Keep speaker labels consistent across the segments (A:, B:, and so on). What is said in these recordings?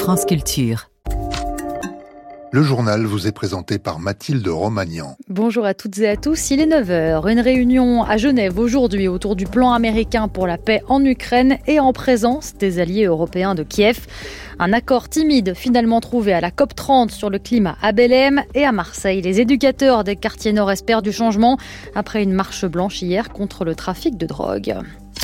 A: France Culture.
B: Le journal vous est présenté par Mathilde Romagnan.
C: Bonjour à toutes et à tous, il est 9h. Une réunion à Genève aujourd'hui autour du plan américain pour la paix en Ukraine et en présence des alliés européens de Kiev. Un accord timide finalement trouvé à la COP30 sur le climat à Belém et à Marseille. Les éducateurs des quartiers nord espèrent du changement après une marche blanche hier contre le trafic de drogue.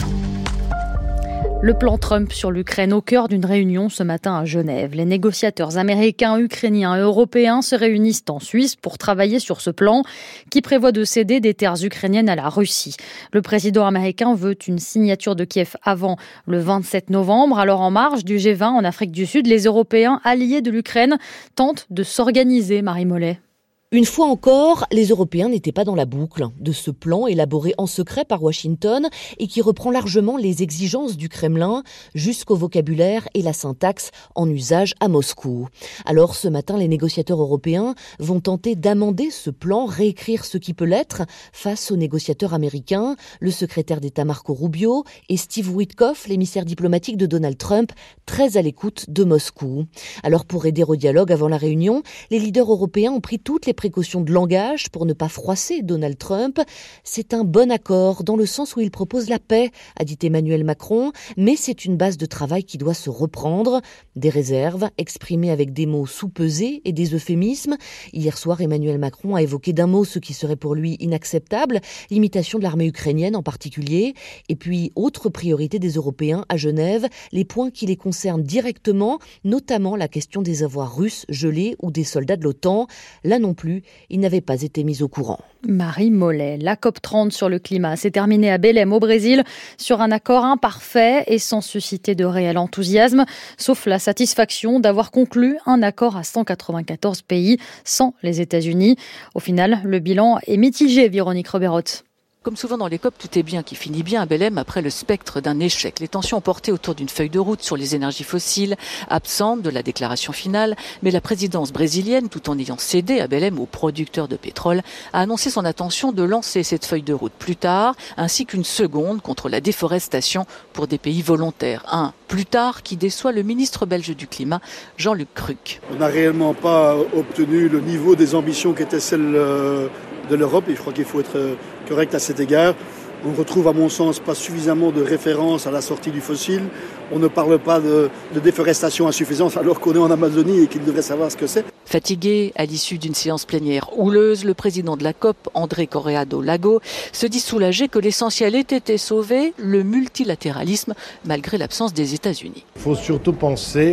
C: Le plan Trump sur l'Ukraine au cœur d'une réunion ce matin à Genève. Les négociateurs américains, ukrainiens et européens se réunissent en Suisse pour travailler sur ce plan qui prévoit de céder des terres ukrainiennes à la Russie. Le président américain veut une signature de Kiev avant le 27 novembre. Alors en marge du G20 en Afrique du Sud, les Européens alliés de l'Ukraine tentent de s'organiser, Marie Mollet.
D: Une fois encore, les Européens n'étaient pas dans la boucle de ce plan élaboré en secret par Washington et qui reprend largement les exigences du Kremlin jusqu'au vocabulaire et la syntaxe en usage à Moscou. Alors ce matin, les négociateurs européens vont tenter d'amender ce plan, réécrire ce qui peut l'être face aux négociateurs américains, le secrétaire d'État Marco Rubio et Steve Witkoff, l'émissaire diplomatique de Donald Trump, très à l'écoute de Moscou. Alors pour aider au dialogue avant la réunion, les leaders européens ont pris toutes les précautions de langage pour ne pas froisser Donald Trump. C'est un bon accord dans le sens où il propose la paix, a dit Emmanuel Macron, mais c'est une base de travail qui doit se reprendre. Des réserves exprimées avec des mots sous-pesés et des euphémismes. Hier soir, Emmanuel Macron a évoqué d'un mot ce qui serait pour lui inacceptable, l'imitation de l'armée ukrainienne en particulier. Et puis, autre priorité des Européens à Genève, les points qui les concernent directement, notamment la question des avoirs russes gelés ou des soldats de l'OTAN. Là non plus, il n'avait pas été mis au courant.
C: Marie Mollet, la COP30 sur le climat s'est terminée à Belém au Brésil sur un accord imparfait et sans susciter de réel enthousiasme, sauf la satisfaction d'avoir conclu un accord à 194 pays sans les États-Unis. Au final, le bilan est mitigé, Véronique Roberotte.
E: Comme souvent dans les COP, tout est bien qui finit bien à Belém après le spectre d'un échec. Les tensions ont porté autour d'une feuille de route sur les énergies fossiles, absente de la déclaration finale, mais la présidence brésilienne, tout en ayant cédé à Belém aux producteurs de pétrole, a annoncé son intention de lancer cette feuille de route plus tard, ainsi qu'une seconde contre la déforestation pour des pays volontaires. Un plus tard qui déçoit le ministre belge du Climat, Jean-Luc Cruc.
F: On n'a réellement pas obtenu le niveau des ambitions qui était celle de l'Europe et je crois qu'il faut être correct à cet égard. On retrouve à mon sens pas suffisamment de références à la sortie du fossile. On ne parle pas de déforestation insuffisante alors qu'on est en Amazonie et qu'il devrait savoir ce que c'est.
E: Fatigué à l'issue d'une séance plénière houleuse, le président de la COP, André Correa do Lago, se dit soulagé que l'essentiel ait été sauvé, le multilatéralisme, malgré l'absence des États-Unis.
G: Il faut surtout penser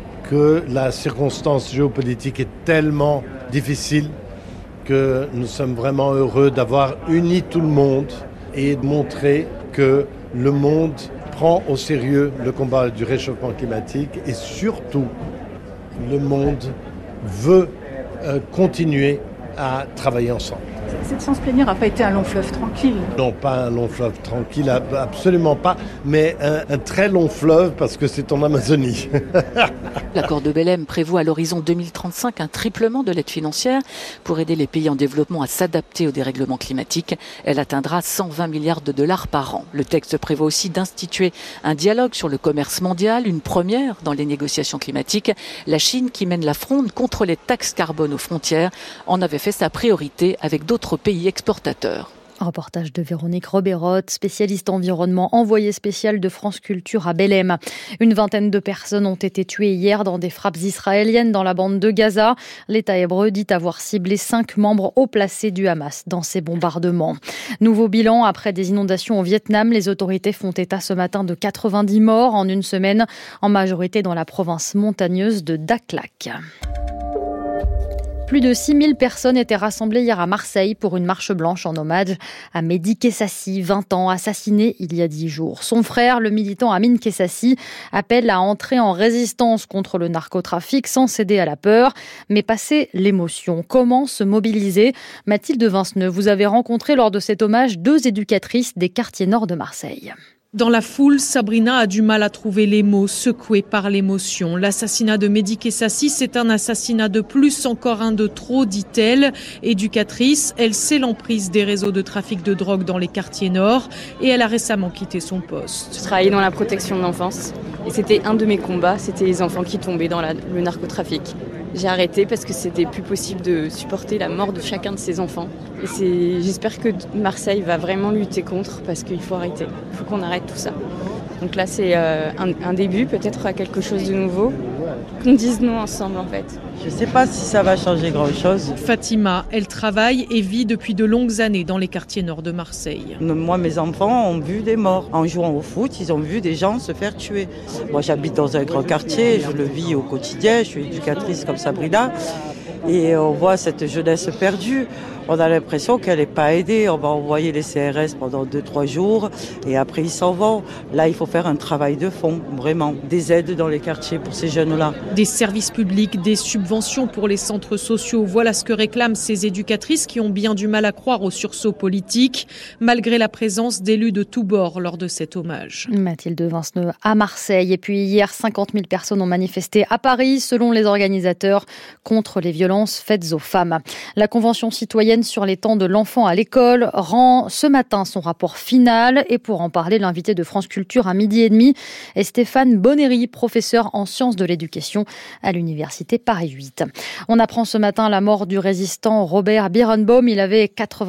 G: que la circonstance géopolitique est tellement difficile que nous sommes vraiment heureux d'avoir uni tout le monde et de montrer que le monde prend au sérieux le combat du réchauffement climatique et surtout le monde veut continuer à travailler ensemble.
H: Cette séance plénière n'a pas été un long fleuve tranquille.
G: Non, pas un long fleuve tranquille, absolument pas, mais un très long fleuve parce que c'est en Amazonie.
E: L'accord de Belém prévoit à l'horizon 2035 un triplement de l'aide financière pour aider les pays en développement à s'adapter au dérèglement climatique. Elle atteindra 120 milliards de dollars par an. Le texte prévoit aussi d'instituer un dialogue sur le commerce mondial, une première dans les négociations climatiques. La Chine, qui mène la fronde contre les taxes carbone aux frontières, en avait fait sa priorité avec d'autres pays exportateurs.
C: Reportage de Véronique Roberotte, spécialiste environnement, envoyée spéciale de France Culture à Belém. Une vingtaine de personnes ont été tuées hier dans des frappes israéliennes dans la bande de Gaza. L'État hébreu dit avoir ciblé 5 membres haut placés du Hamas dans ces bombardements. Nouveau bilan après des inondations au Vietnam. Les autorités font état ce matin de 90 morts en une semaine, en majorité dans la province montagneuse de Dakhla. Plus de 6000 personnes étaient rassemblées hier à Marseille pour une marche blanche en hommage à Mehdi Kessassi, 20 ans, assassiné il y a 10 jours. Son frère, le militant Amin Kessassi, appelle à entrer en résistance contre le narcotrafic sans céder à la peur, mais passer l'émotion. Comment se mobiliser ? Mathilde Vinceneux, vous avez rencontré lors de cet hommage 2 éducatrices des quartiers nord de Marseille.
A: Dans la foule, Sabrina a du mal à trouver les mots, secouée par l'émotion. L'assassinat de Mehdi Kessassi, c'est un assassinat de plus, encore un de trop, dit-elle. Éducatrice, elle sait l'emprise des réseaux de trafic de drogue dans les quartiers nord et elle a récemment quitté son poste.
I: Je travaillais dans la protection de l'enfance et c'était un de mes combats, c'était les enfants qui tombaient dans le narcotrafic. J'ai arrêté parce que c'était plus possible de supporter la mort de chacun de ces enfants. Et j'espère que Marseille va vraiment lutter contre parce qu'il faut arrêter. Il faut qu'on arrête tout ça. Donc là, c'est un début, peut-être à quelque chose de nouveau. Qu'on dise non ensemble, en fait.
J: Je ne sais pas si ça va changer grand-chose.
A: Fatima, elle travaille et vit depuis de longues années dans les quartiers nord de Marseille.
J: Moi, mes enfants ont vu des morts. En jouant au foot, ils ont vu des gens se faire tuer. Moi, j'habite dans un grand quartier, je le vis au quotidien, je suis éducatrice comme Sabrina. Et on voit cette jeunesse perdue. On a l'impression qu'elle n'est pas aidée. On va envoyer les CRS pendant 2-3 jours et après ils s'en vont. Là, il faut faire un travail de fond, vraiment. Des aides dans les quartiers pour ces jeunes-là.
A: Des services publics, des subventions pour les centres sociaux. Voilà ce que réclament ces éducatrices qui ont bien du mal à croire au sursaut politique, malgré la présence d'élus de tous bords lors de cet hommage.
C: Mathilde Vinceneux à Marseille. Et puis hier, 50 000 personnes ont manifesté à Paris, selon les organisateurs, contre les violences faites aux femmes. La Convention citoyenne sur les temps de l'enfant à l'école rend ce matin son rapport final. Et pour en parler, l'invité de France Culture à 12h30 est Stéphane Bonnery, professeur en sciences de l'éducation à l'université Paris 8. On apprend ce matin la mort du résistant Robert Birnbaum. Il avait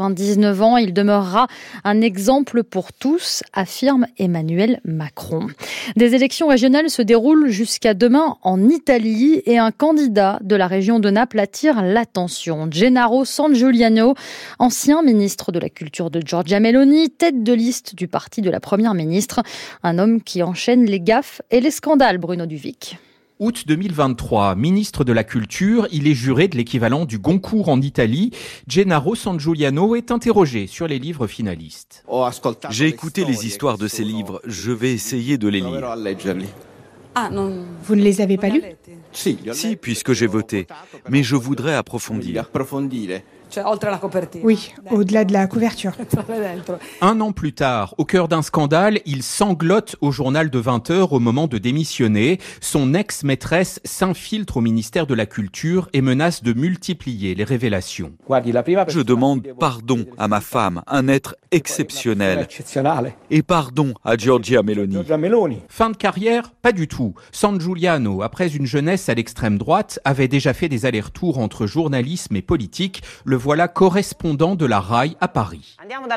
C: 99 ans. Il demeurera un exemple pour tous, affirme Emmanuel Macron. Des élections régionales se déroulent jusqu'à demain en Italie et un candidat de la région de Naples attire l'attention. Gennaro San Giuliano, ancien ministre de la Culture de Giorgia Meloni, tête de liste du parti de la Première ministre. Un homme qui enchaîne les gaffes et les scandales, Bruno Duvic.
K: Août 2023, ministre de la Culture, il est juré de l'équivalent du Goncourt en Italie. Gennaro San Giuliano est interrogé sur les livres finalistes.
L: J'ai écouté les histoires de ces livres, je vais essayer de les lire.
H: Vous ne les avez pas lus ?
L: Si, puisque j'ai voté, mais je voudrais approfondir.
H: Oui, au-delà de la couverture.
K: Un an plus tard, au cœur d'un scandale, il sanglote au journal de 20h au moment de démissionner. Son ex-maîtresse s'infiltre au ministère de la Culture et menace de multiplier les révélations.
L: Je demande pardon à ma femme, un être exceptionnel. Et pardon à Giorgia Meloni.
K: Fin de carrière? Pas du tout. San Giuliano, après une jeunesse à l'extrême droite, avait déjà fait des allers-retours entre journalisme et politique. Le voilà correspondant de la RAI à Paris.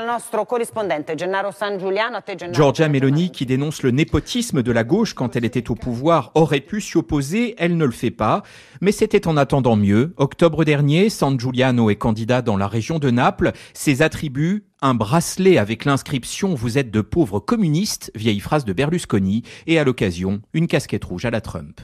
K: Giorgia Meloni, qui dénonce le népotisme de la gauche quand elle était au pouvoir, aurait pu s'y opposer, elle ne le fait pas. Mais c'était en attendant mieux. Octobre dernier, San Giuliano est candidat dans la région de Naples. Ses attributs, un bracelet avec l'inscription « Vous êtes de pauvres communistes », vieille phrase de Berlusconi, et à l'occasion, une casquette rouge à la Trump.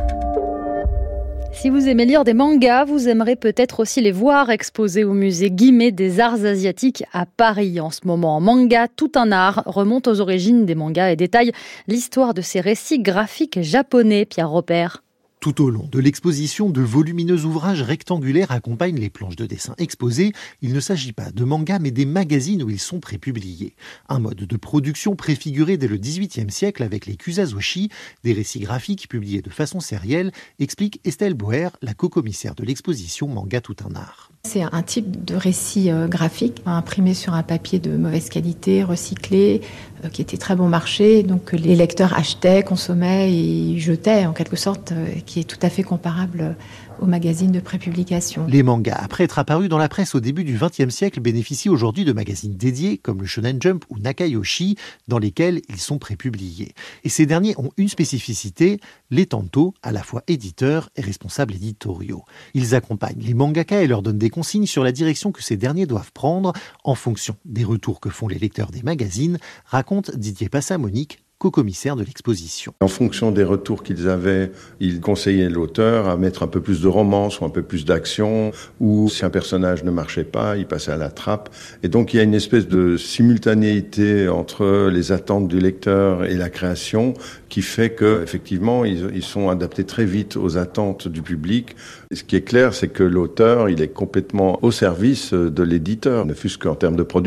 C: Si vous aimez lire des mangas, vous aimerez peut-être aussi les voir exposés au musée Guimet des Arts Asiatiques à Paris. En ce moment, Manga, tout un art, remonte aux origines des mangas et détaille l'histoire de ces récits graphiques japonais. Pierre Robert.
M: Tout au long de l'exposition, de volumineux ouvrages rectangulaires accompagnent les planches de dessin exposées. Il ne s'agit pas de mangas, mais des magazines où ils sont prépubliés. Un mode de production préfiguré dès le XVIIIe siècle avec les kusazoshi, des récits graphiques publiés de façon sérielle, explique Estelle Boer, la co-commissaire de l'exposition Manga tout un art.
N: C'est un type de récit graphique imprimé sur un papier de mauvaise qualité, recyclé, qui était très bon marché, donc les lecteurs achetaient, consommaient et jetaient en quelque sorte, qui est tout à fait comparable aux magazines de prépublication.
M: Les mangas, après être apparus dans la presse au début du XXe siècle, bénéficient aujourd'hui de magazines dédiés comme le Shonen Jump ou Nakayoshi, dans lesquels ils sont prépubliés. Et ces derniers ont une spécificité, les tanto, à la fois éditeurs et responsables éditoriaux. Ils accompagnent les mangaka et leur donnent des consignes sur la direction que ces derniers doivent prendre en fonction des retours que font les lecteurs des magazines, raconte Didier Passamonique, co-commissaire de l'exposition.
O: En fonction des retours qu'ils avaient, ils conseillaient l'auteur à mettre un peu plus de romance ou un peu plus d'action, ou si un personnage ne marchait pas, il passait à la trappe. Et donc il y a une espèce de simultanéité entre les attentes du lecteur et la création qui fait que effectivement ils sont adaptés très vite aux attentes du public. Et ce qui est clair, c'est que l'auteur, il est complètement au service de l'éditeur, ne fût-ce qu'en termes de production.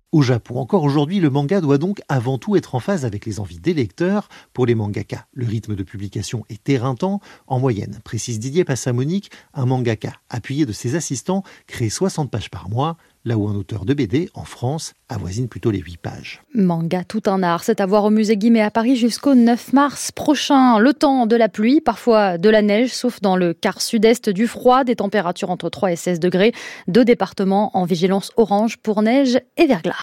M: Au Japon, encore aujourd'hui, le manga doit donc avant tout être en phase avec les envies des lecteurs. Pour les mangaka, le rythme de publication est éreintant. En moyenne, précise Didier Passamonique, un mangaka appuyé de ses assistants crée 60 pages par mois, là où un auteur de BD, en France, avoisine plutôt les 8 pages.
C: Manga, tout un art, c'est à voir au musée Guimet à Paris jusqu'au 9 mars prochain. Le temps de la pluie, parfois de la neige, sauf dans le quart sud-est, du froid, des températures entre 3 et 16 degrés. 2 départements en vigilance orange pour neige et verglas.